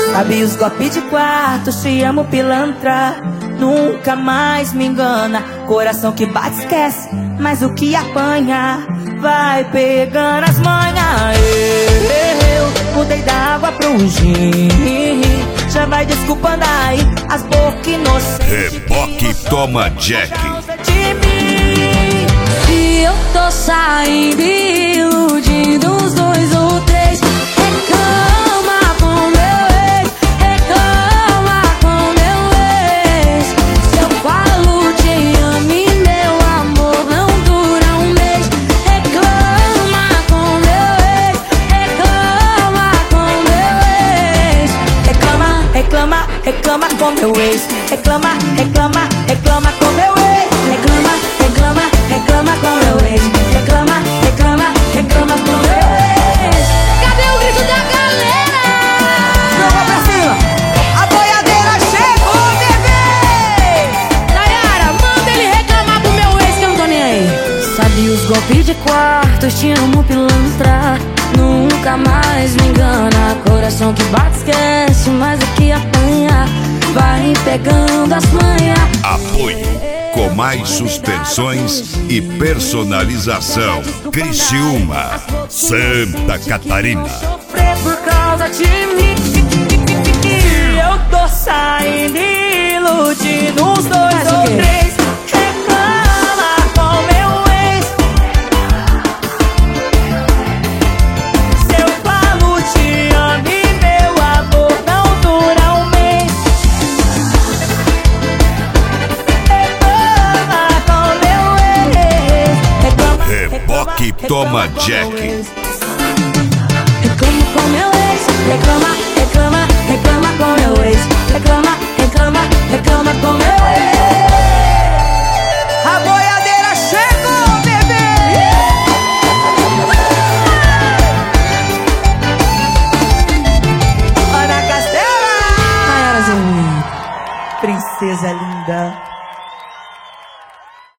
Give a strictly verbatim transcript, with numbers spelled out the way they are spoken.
Sabe os golpes de quarto, te amo pilantra. Nunca mais me engana. Coração que bate esquece, mas o que apanha vai pegando as manhas. Eu mudei da água pro gin. Já vai desculpando aí as bocas inocentes. Reboque toma Jack. E eu tô saindo iludindo os dois ou três. Reclama com meu ex, reclama com meu ex. Se eu falo te amo e meu amor não dura um mês. Reclama com meu ex, reclama com meu ex. Reclama, reclama, reclama com meu ex. Reclama, reclama, reclama com meu ex. Reclama, reclama, reclama com meu ex. Reclama, reclama, reclama com meu ex. Cadê o grito da galera? Joga pra cima. A boiadeira chegou, bebê. Nayara, manda ele reclamar pro meu ex que eu não tô nem aí. Sabe os golpes de quarto, te amo pilantra. Nunca mais me engana. Coração que bate esquece, mas o que apanha vai pegando as manhas. Apoio Comais Suspensões e Personalização, Criciúma, Santa Catarina. Sofrer por causa de mim. Eu tô saindo iludindo uns dois ou três. Reclama com meu ex. Se eu falo te amo e meu amor não dura um mês. Reclama com meu ex. Reclama, Reboque toma Jack. Reclama com meu ex. Reclama, reclama, reclama com meu ex. Reclama, reclama, reclama com meu ex. A boiadeira chegou, bebê. Ana Castela, Nayara Zerwin. princesa linda.